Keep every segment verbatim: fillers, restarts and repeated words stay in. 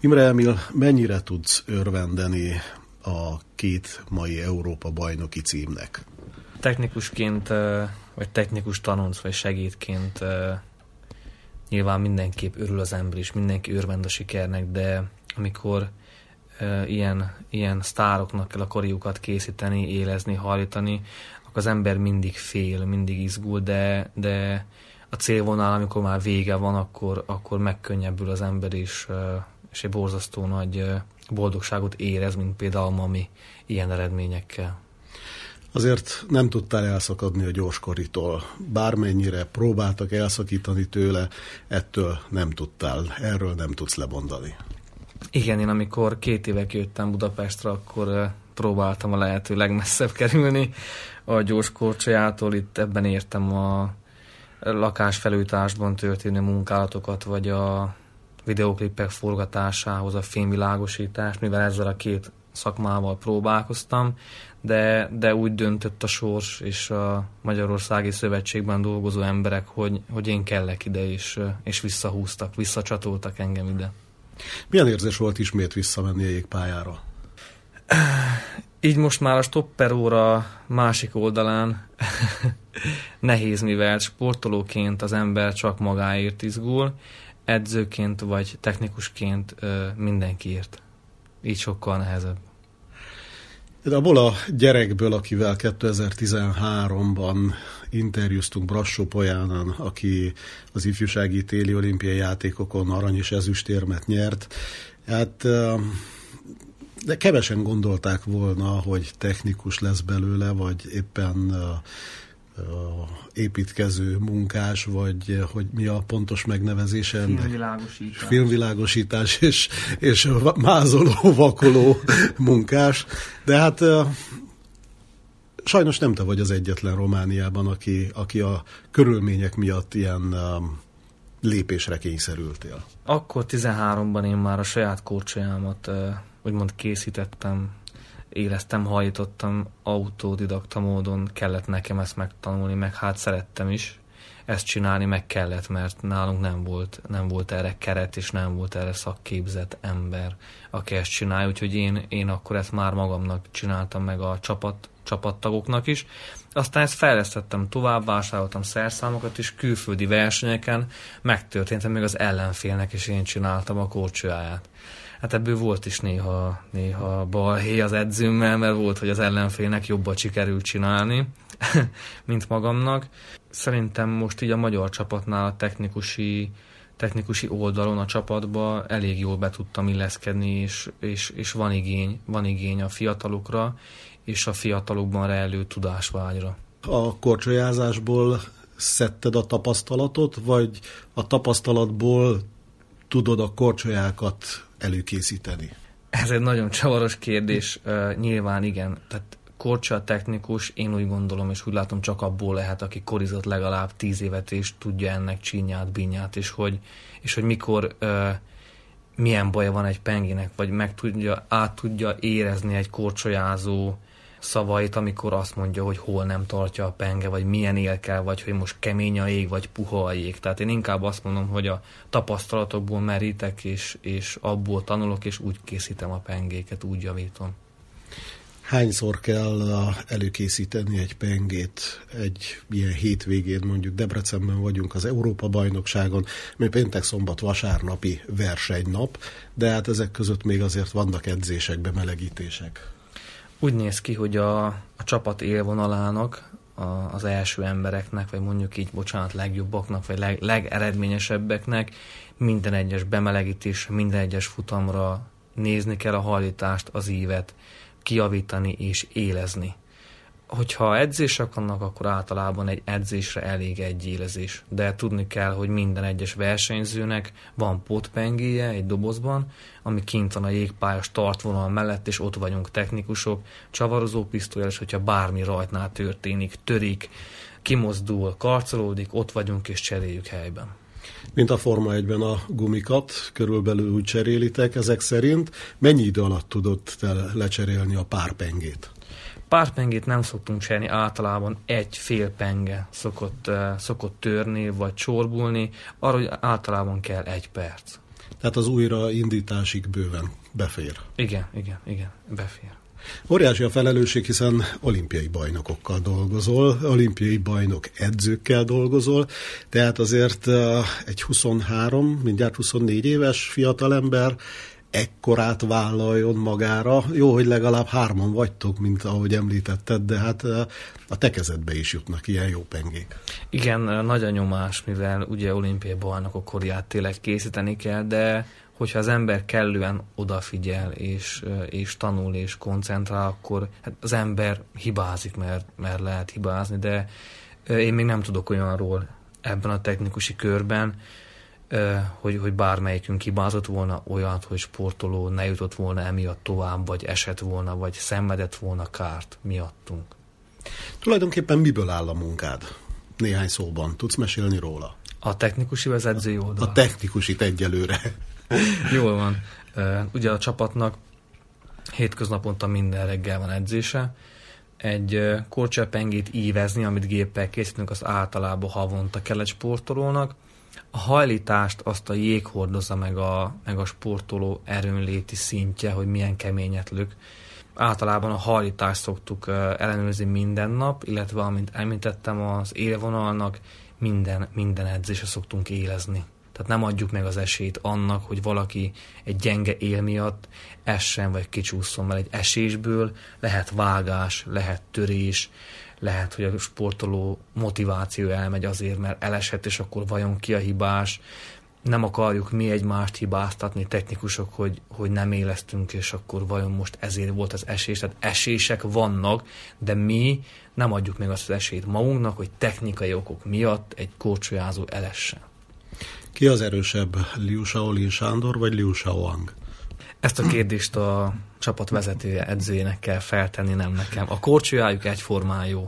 Imre Emil, mennyire tudsz örvendeni a két mai Európa-bajnoki címnek? Technikusként, vagy technikus tanonc, vagy segédként nyilván mindenképp örül az ember is, mindenki örvend a sikernek, de amikor ilyen, ilyen sztároknak kell a koriukat készíteni, élezni, hajlítani, akkor az ember mindig fél, mindig izgul, de, de a célvonal, amikor már vége van, akkor, akkor megkönnyebbül az ember is, és egy borzasztó nagy boldogságot érez, mint például Mami ilyen eredményekkel. Azért nem tudtál elszakadni a gyorskoritól. Bármennyire próbáltak elszakítani tőle, ettől nem tudtál. Erről nem tudsz lemondani. Igen, én amikor két éve jöttem Budapestre, akkor próbáltam a lehető legmesszebb kerülni a gyorskorcsolyától. Itt ebben értem a lakásfelújításban történő munkálatokat, vagy a videóklipek forgatásához a fényvilágosítást, mivel ezzel a két szakmával próbálkoztam, de, de úgy döntött a sors és a Magyarországi Szövetségben dolgozó emberek, hogy, hogy én kellek ide, és, és visszahúztak, visszacsatoltak engem ide. Milyen érzés volt ismét visszamenni a jégpályára? Így most már a stopperóra másik oldalán nehéz, mivel sportolóként az ember csak magáért izgul, edzőként vagy technikusként mindenkiért. Így sokkal nehezebb. De abból a gyerekből, akivel kétezer-tizenháromban interjúztunk, Brassó Polyánán, aki az ifjúsági téli olimpiai játékokon arany és ezüstérmet nyert, hát de kevesen gondolták volna, hogy technikus lesz belőle, vagy éppen építkező munkás, vagy hogy mi a pontos megnevezése? Filmvilágosítás. Filmvilágosítás és, és mázoló, vakoló munkás. De hát sajnos nem te vagy az egyetlen Romániában, aki, aki a körülmények miatt ilyen lépésre kényszerültél. Akkor tizenháromban én már a saját korcsolyámat úgymond készítettem, éreztem, hajítottam, autodidakta módon kellett nekem ezt megtanulni, meg hát szerettem is ezt csinálni, meg kellett, mert nálunk nem volt, nem volt erre keret, és nem volt erre szakképzett ember, aki ezt csinálja, úgyhogy én, én akkor ezt már magamnak csináltam, meg a csapat, csapattagoknak is. Aztán ezt fejlesztettem tovább, vásároltam szerszámokat, és külföldi versenyeken megtörténtem még az ellenfélnek, és én csináltam a korcsolyáját. Hát ebből volt is néha, néha balhé az edzőmmel, mert volt, hogy az ellenfélnek jobban sikerült csinálni, mint magamnak. Szerintem most így a magyar csapatnál a technikusi, technikusi oldalon a csapatba elég jól be tudtam illeszkedni, és, és, és van igény, van igény a fiatalokra, és a fiatalokban rejlő tudásvágyra. A korcsolyázásból szedted a tapasztalatot, vagy a tapasztalatból tudod a korcsolyákat előkészíteni? Ez egy nagyon csavaros kérdés. Uh, nyilván igen. Tehát korcsolya technikus, én úgy gondolom, és úgy látom, csak abból lehet, aki korizott legalább tíz évet, és tudja ennek csínyát, bínyát, és hogy, és hogy mikor uh, milyen baja van egy pengének, vagy meg tudja, át tudja érezni egy korcsolyázó szavait, amikor azt mondja, hogy hol nem tartja a penge, vagy milyen él kell, vagy hogy most kemény a jég, vagy puha a jég. Tehát én inkább azt mondom, hogy a tapasztalatokból merítek, és, és abból tanulok, és úgy készítem a pengéket, úgy javítom. Hányszor kell előkészíteni egy pengét egy ilyen hétvégén, mondjuk Debrecenben vagyunk az Európa-bajnokságon, mi péntek, szombat, vasárnapi versenynap, de hát ezek között még azért vannak edzések, bemelegítések. Úgy néz ki, hogy a, a csapat élvonalának, a, az első embereknek, vagy mondjuk így, bocsánat, legjobbaknak, vagy leg, legeredményesebbeknek minden egyes bemelegítés, minden egyes futamra nézni kell a hajlítást, az ívet, kijavítani és élezni. Hogyha edzések vannak, akkor általában egy edzésre elég egy élezés. De tudni kell, hogy minden egyes versenyzőnek van pótpengéje egy dobozban, ami kint van a jégpálya startvonal mellett, és ott vagyunk technikusok, csavarozó pisztolyal, és hogyha bármi rajtnál történik, törik, kimozdul, karcolódik, ott vagyunk és cseréljük helyben. Mint a Forma egyben a gumikat, körülbelül úgy cserélitek ezek szerint. Mennyi idő alatt tudod te lecserélni a pár pengét? Pár pengét nem szoktunk cserélni, általában egy fél penge szokott, uh, szokott törni, vagy csorbulni, arra, hogy általában kell egy perc. Tehát az újraindításig bőven befér. Igen, igen, igen, befér. Óriási a felelősség, hiszen olimpiai bajnokokkal dolgozol, olimpiai bajnok edzőkkel dolgozol, tehát azért egy huszonhárom, mindjárt huszonnégy éves fiatalember ekkorát vállaljon magára. Jó, hogy legalább hárman vagytok, mint ahogy említetted, de hát a te kezedbe is jutnak ilyen jó pengék. Igen, nagy a nyomás, mivel ugye olimpiai bajnokok korját tényleg készíteni kell, de hogyha az ember kellően odafigyel, és, és tanul, és koncentrál, akkor hát az ember hibázik, mert, mert lehet hibázni, de én még nem tudok olyanról ebben a technikusi körben, hogy, hogy bármelyikünk hibázott volna olyat, hogy sportoló ne jutott volna emiatt tovább, vagy esett volna, vagy szenvedett volna kárt miattunk. Tulajdonképpen miből áll a munkád? Néhány szóban. Tudsz mesélni róla? A technikusi vagy az edzői oldal? A technikusit egyelőre. Jól van. Ugye a csapatnak hétköznaponta minden reggel van edzése. Egy korcsolyapengét ívezni, amit géppel készítünk, az általában havonta kell egy sportolónak. A hajlítást azt a jég hordozza meg a, meg a sportoló erőnléti szintje, hogy milyen keményet lök. Általában a hajlítást szoktuk ellenőrizni minden nap, illetve, amint említettem, az élvonalnak minden, minden edzésre szoktunk élezni. Tehát nem adjuk meg az esélyt annak, hogy valaki egy gyenge él miatt essen vagy kicsúszson, mert egy esésből lehet vágás, lehet törés, lehet, hogy a sportoló motiváció elmegy azért, mert elesett, és akkor vajon ki a hibás. Nem akarjuk mi egymást hibáztatni, technikusok, hogy, hogy nem éleztünk, és akkor vajon most ezért volt az esés. Tehát esések vannak, de mi nem adjuk meg azt az esélyt magunknak, hogy technikai okok miatt egy korcsolyázó elessen. Ki az erősebb, Liu Shaolin Sándor vagy Liu Shaoang? Ezt a kérdést a csapat vezetője, edzőjének kell feltenni, nem nekem. A korcsolyájuk egyformán jó.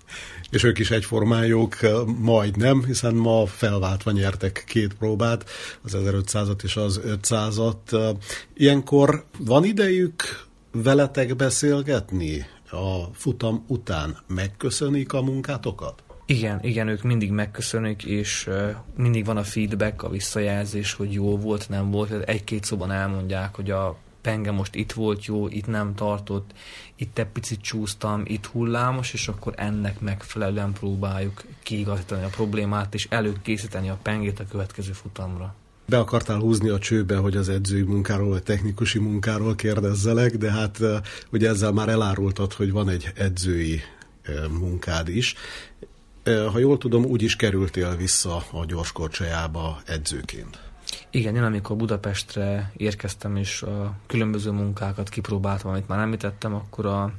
És ők is egyformán jók, majdnem, hiszen ma felváltva nyertek két próbát, az ezerötszázat és az ötszázat. Ilyenkor van idejük veletek beszélgetni a futam után? Megköszönik a munkátokat? Igen, igen, ők mindig megköszönik, és uh, mindig van a feedback, a visszajelzés, hogy jó volt, nem volt. Egy-két szóban elmondják, hogy a penge most itt volt jó, itt nem tartott, itt egy picit csúsztam, itt hullámos, és akkor ennek megfelelően próbáljuk kiigazítani a problémát, és előkészíteni a pengét a következő futamra. Be akartál húzni a csőbe, hogy az edzői munkáról, vagy technikusi munkáról kérdezzelek, de hát uh, ugye ezzel már elárultad, hogy van egy edzői uh, munkád is. Ha jól tudom, úgy is kerültél vissza a gyorskorcsolyába edzőként. Igen, én amikor Budapestre érkeztem, és a különböző munkákat kipróbáltam, amit már említettem, akkor a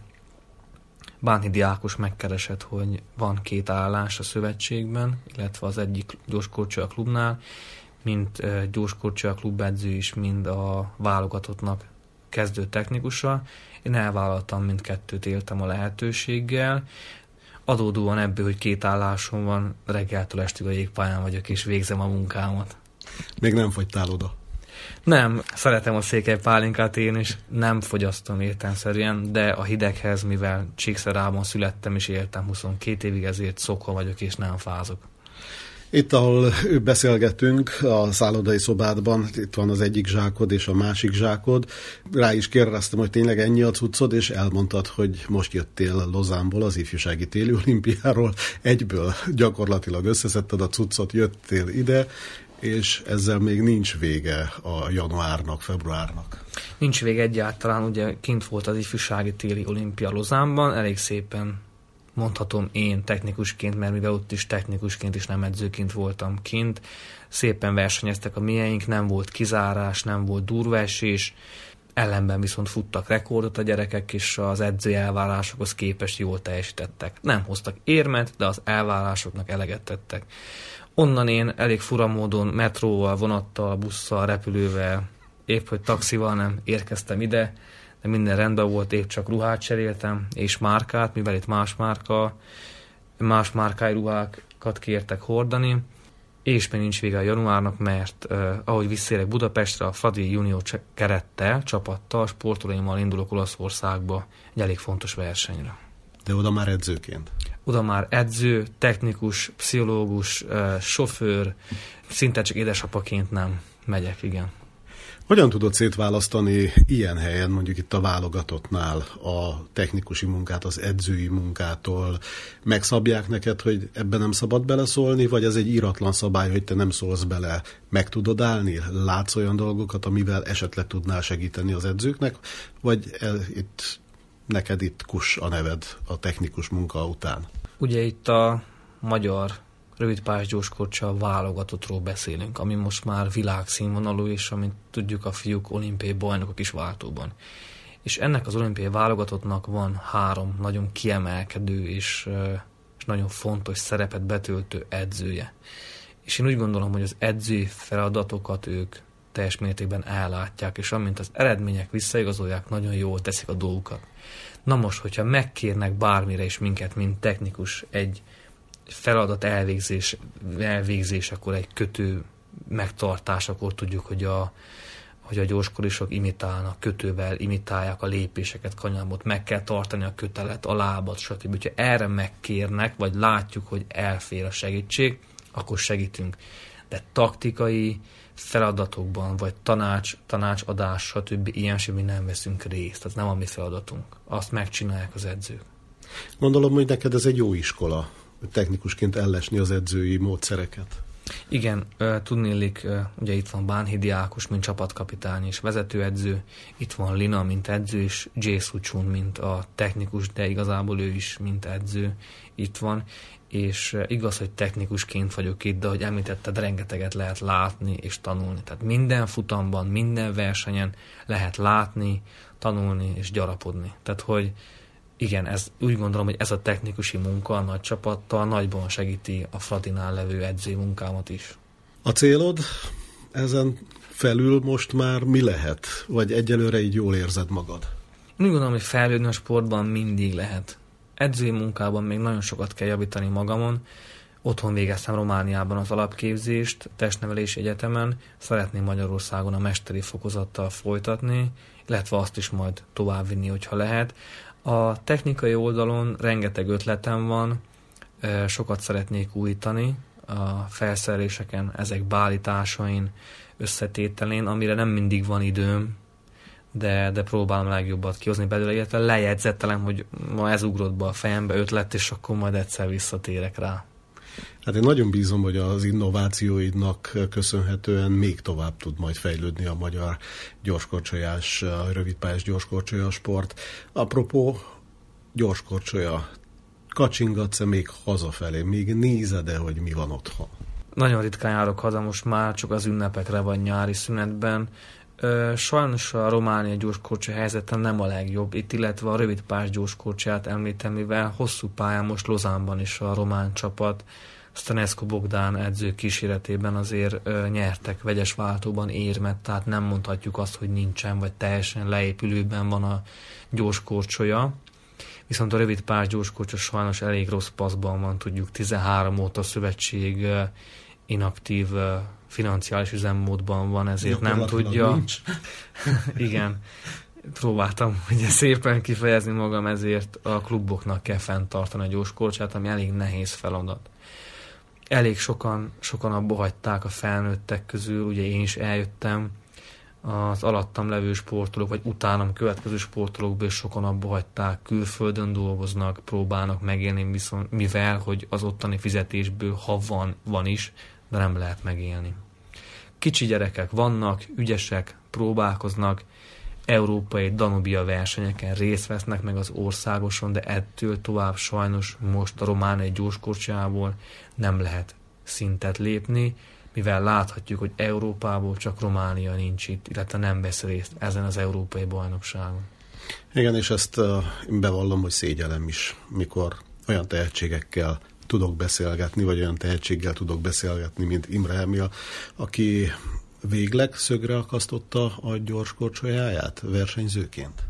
Bánhidi Ákos megkeresett, hogy van két állás a szövetségben, illetve az egyik gyorskorcsolya klubnál, mint gyorskorcsolya klubedző is, mind a válogatottnak kezdő technikusa. Én elvállaltam mindkettőt, éltem a lehetőséggel. Adódóan ebből, hogy két állásom van, reggeltől estig a jégpályán vagyok, és végzem a munkámat. Még nem fogytál oda? Nem, szeretem a székely pálinkát én is, nem fogyasztom értelemszerűen, de a hideghez, mivel Csíkszerában születtem és éltem huszonkét évig, ezért szokva vagyok és nem fázok. Itt, ahol beszélgetünk, a szállodai szobádban, itt van az egyik zsákod és a másik zsákod. Rá is kérdeztem, hogy tényleg ennyi a cuccod, és elmondtad, hogy most jöttél Lozánból, az ifjúsági téli olimpiáról. Egyből gyakorlatilag összeszedted a cuccot, jöttél ide, és ezzel még nincs vége a januárnak, februárnak. Nincs vége egyáltalán, ugye kint volt az ifjúsági téli olimpia Lozánban, elég szépen mondhatom én technikusként, mert mivel ott is technikusként és nem edzőként voltam kint, szépen versenyeztek a mieink, nem volt kizárás, nem volt durva esés, ellenben viszont futtak rekordot a gyerekek, és az edzői elvárásokhoz képest jól teljesítettek. Nem hoztak érmet, de az elvárásoknak eleget tettek. Onnan én elég fura módon metróval, vonattal, busszal, repülővel, épp hogy taxival nem érkeztem ide, de minden rendben volt, épp csak ruhát cseréltem, és márkát, mivel itt más márka, más márkájú ruhákat kértek hordani, és még nincs vége a januárnak, mert uh, ahogy visszérek Budapestre, a Fradi Junior kerettel, csapattal, sportolóimmal indulok Olaszországba egy elég fontos versenyre. De oda már edzőként? Oda már edző, technikus, pszichológus, uh, sofőr, szinte csak édesapaként nem megyek, igen. Hogyan tudod szétválasztani ilyen helyen, mondjuk itt a válogatottnál a technikusi munkát, az edzői munkától? Megszabják neked, hogy ebben nem szabad beleszólni, vagy ez egy íratlan szabály, hogy te nem szólsz bele? Meg tudod állni? Látsz olyan dolgokat, amivel esetleg tudnál segíteni az edzőknek? Vagy el, itt, neked itt kus a neved a technikus munka után? Ugye itt a magyar rövidpályás gyorskorcsa válogatottról beszélünk, ami most már világszínvonalú, és amit tudjuk, a fiúk olimpiai bajnokok is váltóban. És ennek az olimpiai válogatottnak van három nagyon kiemelkedő és, és nagyon fontos szerepet betöltő edzője. És én úgy gondolom, hogy az edzői feladatokat ők teljes mértékben ellátják, és amint az eredmények visszaigazolják, nagyon jól teszik a dolgukat. Na most, hogyha megkérnek bármire is minket, mint technikus, egy feladat elvégzés, elvégzésekor, egy kötő megtartásakor tudjuk, hogy a, hogy a gyorskorisok imitálnak, kötővel imitálják a lépéseket, kanyarmot, meg kell tartani a kötelet, a lábat, stb. Ha erre megkérnek, vagy látjuk, hogy elfér a segítség, akkor segítünk. De taktikai feladatokban, vagy tanács, tanácsadás, stb. Ilyen semmi nem veszünk részt. Ez nem a mi feladatunk. Azt megcsinálják az edzők. Gondolom, hogy neked ez egy jó iskola, technikusként ellesni az edzői módszereket. Igen, tudnélik, ugye itt van Bánhidi Ákos, mint csapatkapitány és vezetőedző, itt van Lina, mint edző, és Jay Suchun, mint a technikus, de igazából ő is, mint edző itt van, és igaz, hogy technikusként vagyok itt, de ahogy említetted, rengeteget lehet látni és tanulni. Tehát minden futamban, minden versenyen lehet látni, tanulni és gyarapodni. Tehát, hogy igen, ez, úgy gondolom, hogy ez a technikusi munka a nagy csapattal nagyban segíti a Fradinál levő edzői munkámat is. A célod ezen felül most már mi lehet? Vagy egyelőre így jól érzed magad? Úgy gondolom, hogy fejlődni a sportban mindig lehet. Edzői munkában még nagyon sokat kell javítani magamon. Otthon végeztem Romániában az alapképzést, testnevelési egyetemen. Szeretném Magyarországon a mesteri fokozattal folytatni, illetve azt is majd továbbvinni, hogyha lehet. A technikai oldalon rengeteg ötletem van, sokat szeretnék újítani a felszereléseken, ezek beállításain, összetételén, amire nem mindig van időm, de, de próbálom a legjobbat kihozni belőle, illetve lejegyzettelem, hogy ma ez ugrott be a fejembe ötlet, és akkor majd egyszer visszatérek rá. Hát én nagyon bízom, hogy az innovációidnak köszönhetően még tovább tud majd fejlődni a magyar gyorskorcsolyás, rövidpályás gyorskorcsolyás sport. Apropó gyorskorcsolya, kacsingatsz-e még hazafelé? Még nézed-e, hogy mi van otthon? Nagyon ritkán járok haza, most már csak az ünnepekre vagy nyári szünetben. Sajnos a Románia gyorskorcsolya helyzete nem a legjobb itt, illetve a rövidpályás gyorskorcsolyát említem, mivel hosszú pályán most Lozánban is a román csapat Stanescu Bogdán edző kíséretében azért ö, nyertek vegyes váltóban érmet, tehát nem mondhatjuk azt, hogy nincsen, vagy teljesen leépülőben van a gyorskorcsolya. Viszont a rövidpályás gyorskorcsolya sajnos elég rossz paszban van, tudjuk, tizenhárom óta a szövetség ö, inaktív ö, financiális üzemmódban van, ezért nem tudja. Igen, próbáltam ugye szépen kifejezni magam, ezért a kluboknak kell fenntartani a gyorskorcsát, ami elég nehéz feladat. Elég sokan, sokan abba hagyták a felnőttek közül, ugye én is eljöttem, az alattam levő sportolók, vagy utánam következő sportolókból sokan abba hagyták, külföldön dolgoznak, próbálnak megélni, viszont mivel, hogy az ottani fizetésből, ha van, van is, de nem lehet megélni. Kicsi gyerekek vannak, ügyesek, próbálkoznak, európai Danubia versenyeken részt vesznek meg az országoson, de ettől tovább sajnos most a romániai gyorskorcsolyából nem lehet szintet lépni, mivel láthatjuk, hogy Európából csak Románia nincs itt, illetve nem vesz részt ezen az európai bajnokságon. Igen, és ezt uh, bevallom, hogy szégyellem is, mikor olyan tehetségekkel tudok beszélgetni, vagy olyan tehetséggel tudok beszélgetni, mint Imre Emil, aki végleg szögre akasztotta a gyorskorcsolyáját versenyzőként?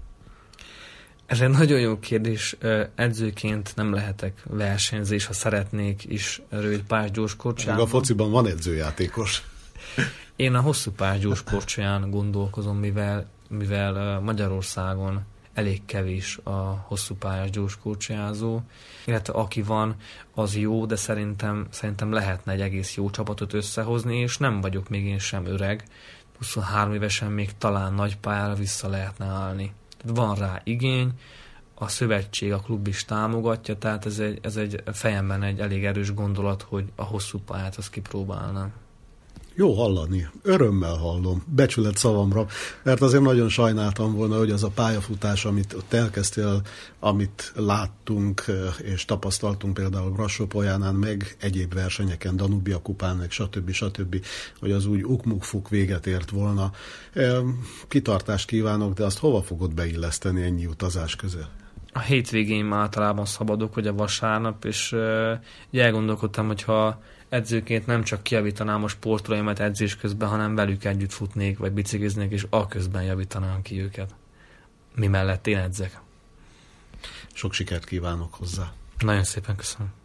Ez egy nagyon jó kérdés. Edzőként nem lehetek versenyzés, ha szeretnék is rövidpályás gyorskorcsolyában. A fociban van edzőjátékos. Én a hosszú pályás gyorskorcsolyán gondolkozom, mivel, mivel Magyarországon elég kevés a hosszú pályás gyorskorcsolyázó, illetve aki van, az jó, de szerintem, szerintem lehetne egy egész jó csapatot összehozni, és nem vagyok még én sem öreg, huszonhárom évesen még talán nagy pályára vissza lehetne állni. Tehát van rá igény, a szövetség, a klub is támogatja, tehát ez egy, ez egy fejemben egy elég erős gondolat, hogy a hosszú pályát azt kipróbálnám. Jó hallani, örömmel hallom, becsület szavamra, mert azért nagyon sajnáltam volna, hogy az a pályafutás, amit ott elkezdtél, amit láttunk és tapasztaltunk például Brassó-Polyánán, meg egyéb versenyeken, Danubia kupán, meg stb. stb., hogy az úgy ukmukfuk véget ért volna. Kitartást kívánok, de azt hova fogod beilleszteni ennyi utazás közül? A hétvégén általában szabadok, vagy a vasárnap, és uh, elgondolkodtam, hogyha edzőként nem csak kijavítanám a sportolóimat edzés közben, hanem velük együtt futnék, vagy bicikliznék, és a közben javítanám ki őket. Mi mellett én edzek. Sok sikert kívánok hozzá. Nagyon szépen köszönöm.